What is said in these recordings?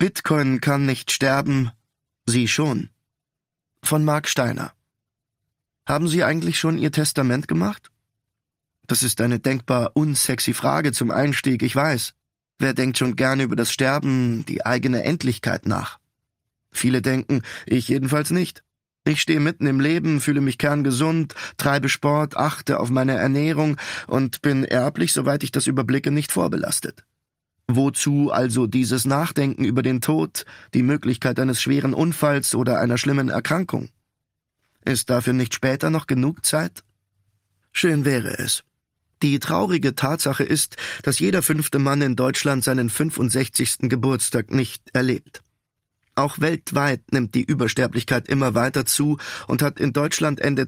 Bitcoin kann nicht sterben, Sie schon. Von Mark Steiner. Haben Sie eigentlich schon Ihr Testament gemacht? Das ist eine denkbar unsexy Frage zum Einstieg, ich weiß. Wer denkt schon gerne über das Sterben, die eigene Endlichkeit nach? Viele denken, ich jedenfalls nicht. Ich stehe mitten im Leben, fühle mich kerngesund, treibe Sport, achte auf meine Ernährung und bin erblich, soweit ich das überblicke, nicht vorbelastet. Wozu also dieses Nachdenken über den Tod, die Möglichkeit eines schweren Unfalls oder einer schlimmen Erkrankung? Ist dafür nicht später noch genug Zeit? Schön wäre es. Die traurige Tatsache ist, dass jeder 5. Mann in Deutschland seinen 65. Geburtstag nicht erlebt. Auch weltweit nimmt die Übersterblichkeit immer weiter zu und hat in Deutschland Ende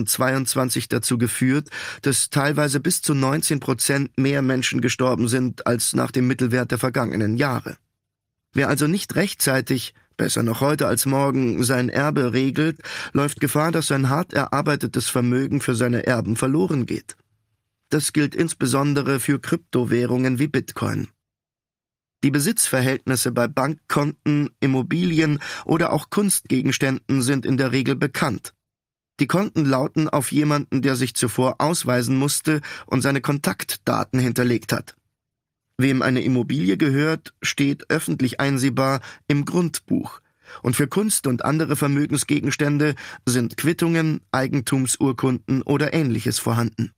2022 dazu geführt, dass teilweise bis zu 19% mehr Menschen gestorben sind als nach dem Mittelwert der vergangenen Jahre. Wer also nicht rechtzeitig, besser noch heute als morgen, sein Erbe regelt, läuft Gefahr, dass sein hart erarbeitetes Vermögen für seine Erben verloren geht. Das gilt insbesondere für Kryptowährungen wie Bitcoin. Die Besitzverhältnisse bei Bankkonten, Immobilien oder auch Kunstgegenständen sind in der Regel bekannt. Die Konten lauten auf jemanden, der sich zuvor ausweisen musste und seine Kontaktdaten hinterlegt hat. Wem eine Immobilie gehört, steht öffentlich einsehbar im Grundbuch. Und für Kunst und andere Vermögensgegenstände sind Quittungen, Eigentumsurkunden oder Ähnliches vorhanden.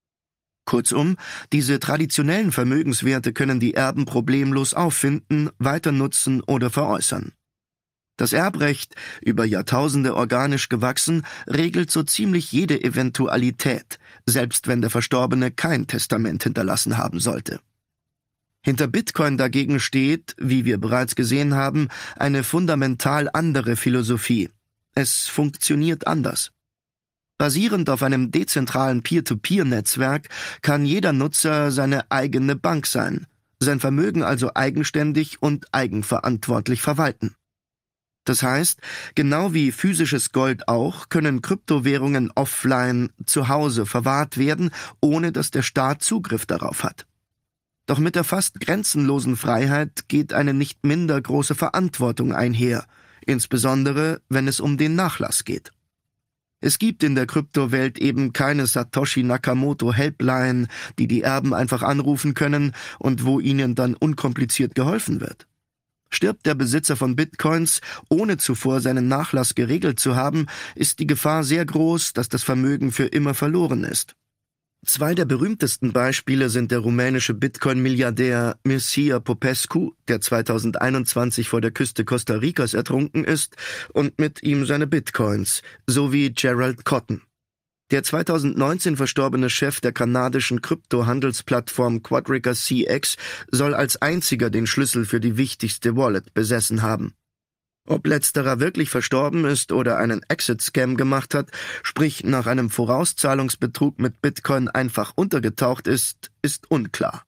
Kurzum, diese traditionellen Vermögenswerte können die Erben problemlos auffinden, weiter nutzen oder veräußern. Das Erbrecht, über Jahrtausende organisch gewachsen, regelt so ziemlich jede Eventualität, selbst wenn der Verstorbene kein Testament hinterlassen haben sollte. Hinter Bitcoin dagegen steht, wie wir bereits gesehen haben, eine fundamental andere Philosophie. Es funktioniert anders. Basierend auf einem dezentralen Peer-to-Peer-Netzwerk kann jeder Nutzer seine eigene Bank sein, sein Vermögen also eigenständig und eigenverantwortlich verwalten. Das heißt, genau wie physisches Gold auch, können Kryptowährungen offline zu Hause verwahrt werden, ohne dass der Staat Zugriff darauf hat. Doch mit der fast grenzenlosen Freiheit geht eine nicht minder große Verantwortung einher, insbesondere wenn es um den Nachlass geht. Es gibt in der Kryptowelt eben keine Satoshi Nakamoto Helpline, die die Erben einfach anrufen können und wo ihnen dann unkompliziert geholfen wird. Stirbt der Besitzer von Bitcoins, ohne zuvor seinen Nachlass geregelt zu haben, ist die Gefahr sehr groß, dass das Vermögen für immer verloren ist. Zwei der berühmtesten Beispiele sind der rumänische Bitcoin-Milliardär Mircea Popescu, der 2021 vor der Küste Costa Ricas ertrunken ist, und mit ihm seine Bitcoins, sowie Gerald Cotton. Der 2019 verstorbene Chef der kanadischen Kryptohandelsplattform Quadriga CX soll als einziger den Schlüssel für die wichtigste Wallet besessen haben. Ob letzterer wirklich verstorben ist oder einen Exit-Scam gemacht hat, sprich nach einem Vorauszahlungsbetrug mit Bitcoin einfach untergetaucht ist, ist unklar.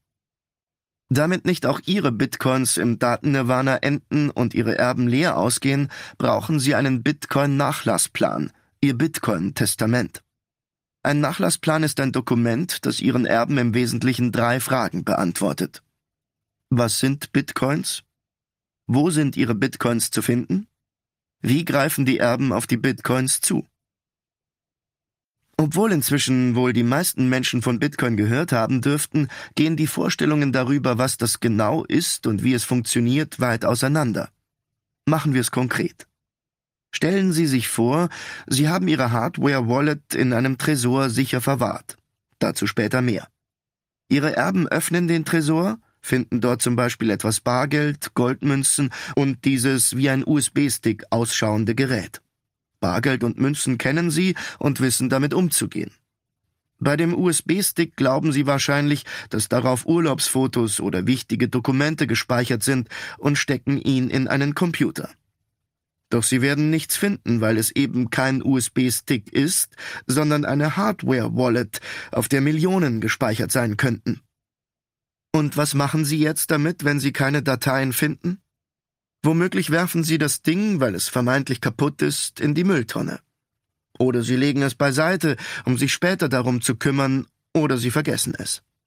Damit nicht auch Ihre Bitcoins im Daten-Nirvana enden und Ihre Erben leer ausgehen, brauchen Sie einen Bitcoin-Nachlassplan, Ihr Bitcoin-Testament. Ein Nachlassplan ist ein Dokument, das Ihren Erben im Wesentlichen 3 Fragen beantwortet. Was sind Bitcoins? Wo sind Ihre Bitcoins zu finden? Wie greifen die Erben auf die Bitcoins zu? Obwohl inzwischen wohl die meisten Menschen von Bitcoin gehört haben dürften, gehen die Vorstellungen darüber, was das genau ist und wie es funktioniert, weit auseinander. Machen wir es konkret. Stellen Sie sich vor, Sie haben Ihre Hardware-Wallet in einem Tresor sicher verwahrt. Dazu später mehr. Ihre Erben öffnen den Tresor, finden dort zum Beispiel etwas Bargeld, Goldmünzen und dieses wie ein USB-Stick ausschauende Gerät. Bargeld und Münzen kennen Sie und wissen damit umzugehen. Bei dem USB-Stick glauben Sie wahrscheinlich, dass darauf Urlaubsfotos oder wichtige Dokumente gespeichert sind und stecken ihn in einen Computer. Doch Sie werden nichts finden, weil es eben kein USB-Stick ist, sondern eine Hardware-Wallet, auf der Millionen gespeichert sein könnten. Und was machen Sie jetzt damit, wenn Sie keine Dateien finden? Womöglich werfen Sie das Ding, weil es vermeintlich kaputt ist, in die Mülltonne. Oder Sie legen es beiseite, um sich später darum zu kümmern, oder Sie vergessen es.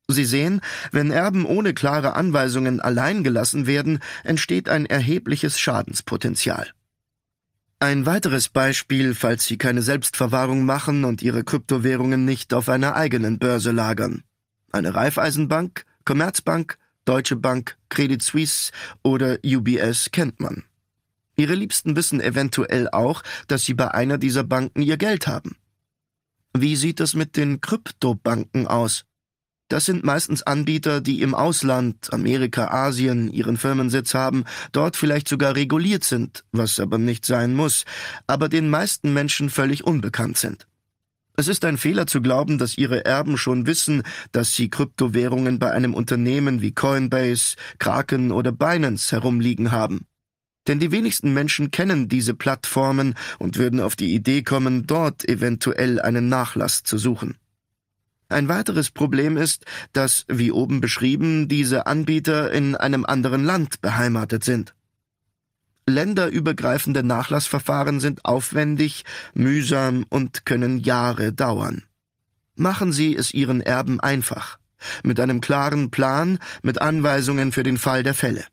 Sie sehen, wenn Erben ohne klare Anweisungen allein gelassen werden, entsteht ein erhebliches Schadenspotenzial. Ein weiteres Beispiel, falls Sie keine Selbstverwahrung machen und Ihre Kryptowährungen nicht auf einer eigenen Börse lagern. Eine Raiffeisenbank, Commerzbank, Deutsche Bank, Credit Suisse oder UBS kennt man. Ihre Liebsten wissen eventuell auch, dass Sie bei einer dieser Banken Ihr Geld haben. Wie sieht es mit den Kryptobanken aus? Das sind meistens Anbieter, die im Ausland, Amerika, Asien, ihren Firmensitz haben, dort vielleicht sogar reguliert sind, was aber nicht sein muss, aber den meisten Menschen völlig unbekannt sind. Es ist ein Fehler zu glauben, dass ihre Erben schon wissen, dass sie Kryptowährungen bei einem Unternehmen wie Coinbase, Kraken oder Binance herumliegen haben. Denn die wenigsten Menschen kennen diese Plattformen und würden auf die Idee kommen, dort eventuell einen Nachlass zu suchen. Ein weiteres Problem ist, dass, wie oben beschrieben, diese Anbieter in einem anderen Land beheimatet sind. Länderübergreifende Nachlassverfahren sind aufwendig, mühsam und können Jahre dauern. Machen Sie es Ihren Erben einfach, mit einem klaren Plan, mit Anweisungen für den Fall der Fälle.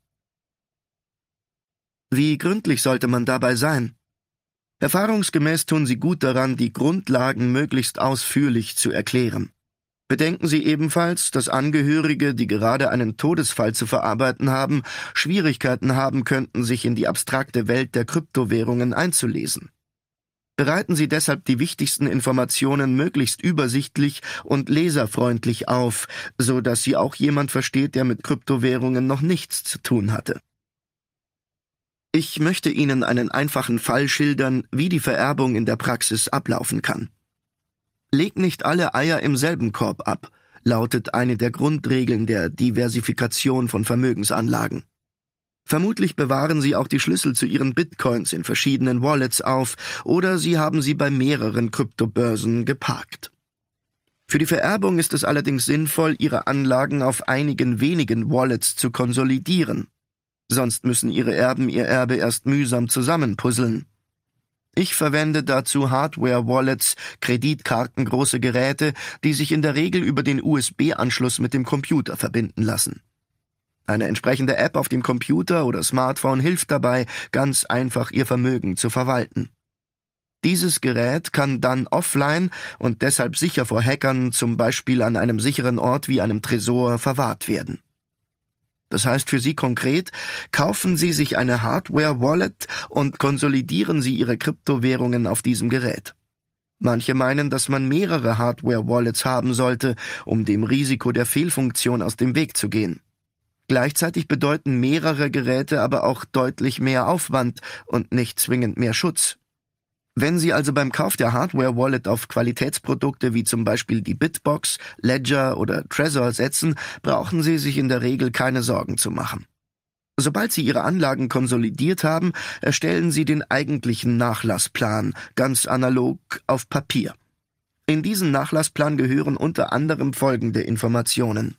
Wie gründlich sollte man dabei sein? Erfahrungsgemäß tun Sie gut daran, die Grundlagen möglichst ausführlich zu erklären. Bedenken Sie ebenfalls, dass Angehörige, die gerade einen Todesfall zu verarbeiten haben, Schwierigkeiten haben könnten, sich in die abstrakte Welt der Kryptowährungen einzulesen. Bereiten Sie deshalb die wichtigsten Informationen möglichst übersichtlich und leserfreundlich auf, so dass sie auch jemand versteht, der mit Kryptowährungen noch nichts zu tun hatte. Ich möchte Ihnen einen einfachen Fall schildern, wie die Vererbung in der Praxis ablaufen kann. Leg nicht alle Eier im selben Korb ab, lautet eine der Grundregeln der Diversifikation von Vermögensanlagen. Vermutlich bewahren Sie auch die Schlüssel zu Ihren Bitcoins in verschiedenen Wallets auf oder Sie haben sie bei mehreren Kryptobörsen geparkt. Für die Vererbung ist es allerdings sinnvoll, Ihre Anlagen auf einigen wenigen Wallets zu konsolidieren. Sonst müssen Ihre Erben ihr Erbe erst mühsam zusammenpuzzeln. Ich verwende dazu Hardware-Wallets, kreditkartengroße Geräte, die sich in der Regel über den USB-Anschluss mit dem Computer verbinden lassen. Eine entsprechende App auf dem Computer oder Smartphone hilft dabei, ganz einfach Ihr Vermögen zu verwalten. Dieses Gerät kann dann offline und deshalb sicher vor Hackern, zum Beispiel an einem sicheren Ort wie einem Tresor, verwahrt werden. Das heißt für Sie konkret, kaufen Sie sich eine Hardware-Wallet und konsolidieren Sie Ihre Kryptowährungen auf diesem Gerät. Manche meinen, dass man mehrere Hardware-Wallets haben sollte, um dem Risiko der Fehlfunktion aus dem Weg zu gehen. Gleichzeitig bedeuten mehrere Geräte aber auch deutlich mehr Aufwand und nicht zwingend mehr Schutz. Wenn Sie also beim Kauf der Hardware-Wallet auf Qualitätsprodukte wie zum Beispiel die Bitbox, Ledger oder Trezor setzen, brauchen Sie sich in der Regel keine Sorgen zu machen. Sobald Sie Ihre Anlagen konsolidiert haben, erstellen Sie den eigentlichen Nachlassplan, ganz analog auf Papier. In diesen Nachlassplan gehören unter anderem folgende Informationen: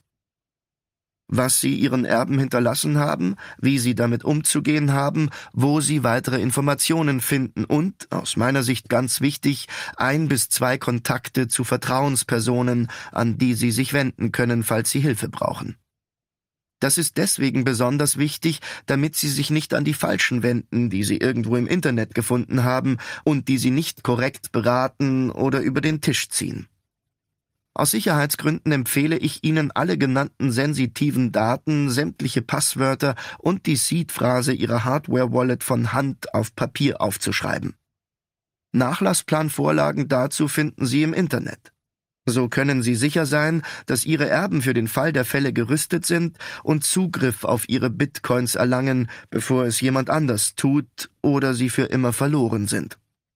Was Sie Ihren Erben hinterlassen haben, wie Sie damit umzugehen haben, wo Sie weitere Informationen finden und, aus meiner Sicht ganz wichtig, 1 bis 2 Kontakte zu Vertrauenspersonen, an die Sie sich wenden können, falls Sie Hilfe brauchen. Das ist deswegen besonders wichtig, damit Sie sich nicht an die Falschen wenden, die Sie irgendwo im Internet gefunden haben und die Sie nicht korrekt beraten oder über den Tisch ziehen. Aus Sicherheitsgründen empfehle ich Ihnen, alle genannten sensitiven Daten, sämtliche Passwörter und die Seed-Phrase Ihrer Hardware-Wallet von Hand auf Papier aufzuschreiben. Nachlassplanvorlagen dazu finden Sie im Internet. So können Sie sicher sein, dass Ihre Erben für den Fall der Fälle gerüstet sind und Zugriff auf Ihre Bitcoins erlangen, bevor es jemand anders tut oder sie für immer verloren sind.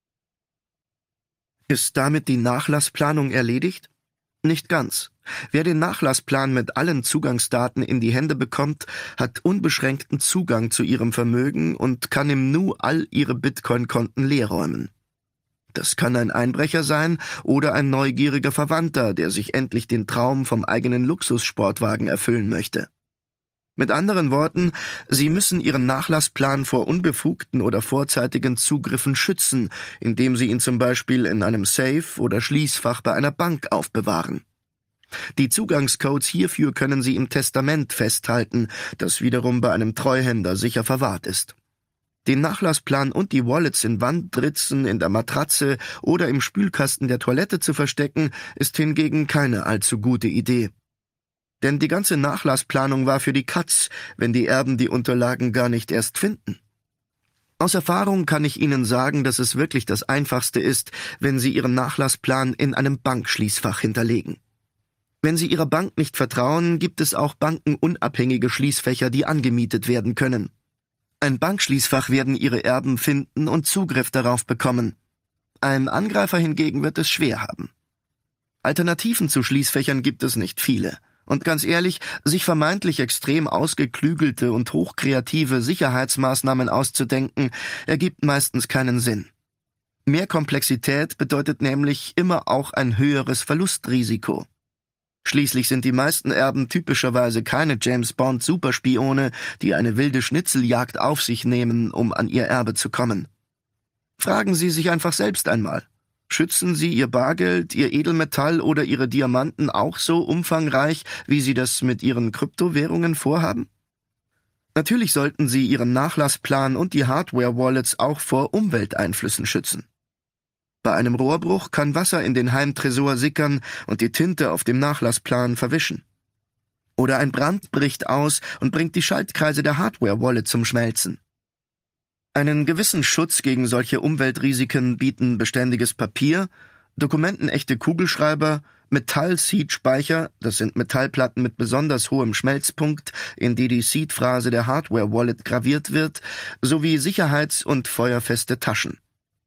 Ist damit die Nachlassplanung erledigt? Nicht ganz. Wer den Nachlassplan mit allen Zugangsdaten in die Hände bekommt, hat unbeschränkten Zugang zu ihrem Vermögen und kann im Nu all ihre Bitcoin-Konten leerräumen. Das kann ein Einbrecher sein oder ein neugieriger Verwandter, der sich endlich den Traum vom eigenen Luxussportwagen erfüllen möchte. Mit anderen Worten, Sie müssen Ihren Nachlassplan vor unbefugten oder vorzeitigen Zugriffen schützen, indem Sie ihn zum Beispiel in einem Safe oder Schließfach bei einer Bank aufbewahren. Die Zugangscodes hierfür können Sie im Testament festhalten, das wiederum bei einem Treuhänder sicher verwahrt ist. Den Nachlassplan und die Wallets in Wandritzen, in der Matratze oder im Spülkasten der Toilette zu verstecken, ist hingegen keine allzu gute Idee. Denn die ganze Nachlassplanung war für die Katz, wenn die Erben die Unterlagen gar nicht erst finden. Aus Erfahrung kann ich Ihnen sagen, dass es wirklich das Einfachste ist, wenn Sie Ihren Nachlassplan in einem Bankschließfach hinterlegen. Wenn Sie Ihrer Bank nicht vertrauen, gibt es auch bankenunabhängige Schließfächer, die angemietet werden können. Ein Bankschließfach werden Ihre Erben finden und Zugriff darauf bekommen. Ein Angreifer hingegen wird es schwer haben. Alternativen zu Schließfächern gibt es nicht viele. Und ganz ehrlich, sich vermeintlich extrem ausgeklügelte und hochkreative Sicherheitsmaßnahmen auszudenken, ergibt meistens keinen Sinn. Mehr Komplexität bedeutet nämlich immer auch ein höheres Verlustrisiko. Schließlich sind die meisten Erben typischerweise keine James-Bond-Superspione, die eine wilde Schnitzeljagd auf sich nehmen, um an ihr Erbe zu kommen. Fragen Sie sich einfach selbst einmal. Schützen Sie Ihr Bargeld, Ihr Edelmetall oder Ihre Diamanten auch so umfangreich, wie Sie das mit Ihren Kryptowährungen vorhaben? Natürlich sollten Sie Ihren Nachlassplan und die Hardware-Wallets auch vor Umwelteinflüssen schützen. Bei einem Rohrbruch kann Wasser in den Heimtresor sickern und die Tinte auf dem Nachlassplan verwischen. Oder ein Brand bricht aus und bringt die Schaltkreise der Hardware-Wallet zum Schmelzen. Einen gewissen Schutz gegen solche Umweltrisiken bieten beständiges Papier, dokumentenechte Kugelschreiber, Metall-Seed-Speicher, das sind Metallplatten mit besonders hohem Schmelzpunkt, in die die Seed-Phrase der Hardware-Wallet graviert wird, sowie sicherheits- und feuerfeste Taschen.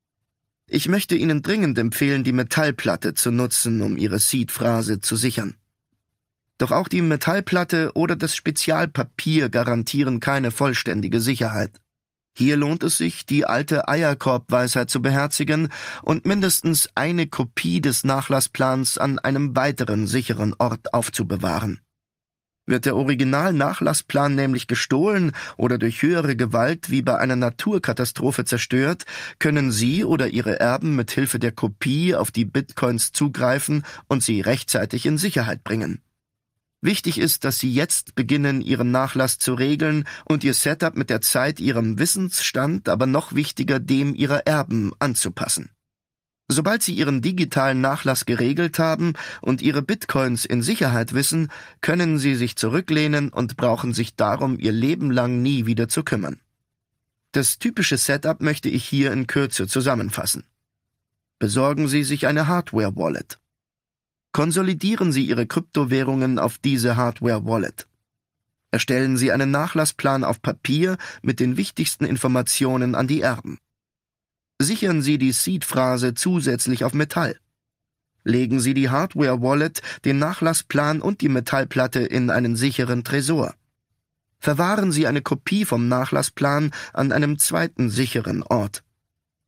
Ich möchte Ihnen dringend empfehlen, die Metallplatte zu nutzen, um Ihre Seed-Phrase zu sichern. Doch auch die Metallplatte oder das Spezialpapier garantieren keine vollständige Sicherheit. Hier lohnt es sich, die alte Eierkorbweisheit zu beherzigen und mindestens eine Kopie des Nachlassplans an einem weiteren sicheren Ort aufzubewahren. Wird der Original-Nachlassplan nämlich gestohlen oder durch höhere Gewalt wie bei einer Naturkatastrophe zerstört, können Sie oder Ihre Erben mit Hilfe der Kopie auf die Bitcoins zugreifen und sie rechtzeitig in Sicherheit bringen. Wichtig ist, dass Sie jetzt beginnen, Ihren Nachlass zu regeln und Ihr Setup mit der Zeit Ihrem Wissensstand, aber noch wichtiger dem Ihrer Erben anzupassen. Sobald Sie Ihren digitalen Nachlass geregelt haben und Ihre Bitcoins in Sicherheit wissen, können Sie sich zurücklehnen und brauchen sich darum Ihr Leben lang nie wieder zu kümmern. Das typische Setup möchte ich hier in Kürze zusammenfassen. Besorgen Sie sich eine Hardware-Wallet. Konsolidieren Sie Ihre Kryptowährungen auf diese Hardware-Wallet. Erstellen Sie einen Nachlassplan auf Papier mit den wichtigsten Informationen an die Erben. Sichern Sie die Seed-Phrase zusätzlich auf Metall. Legen Sie die Hardware-Wallet, den Nachlassplan und die Metallplatte in einen sicheren Tresor. Verwahren Sie eine Kopie vom Nachlassplan an einem zweiten sicheren Ort.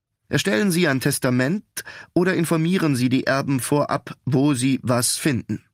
Erstellen Sie ein Testament oder informieren Sie die Erben vorab, wo sie was finden.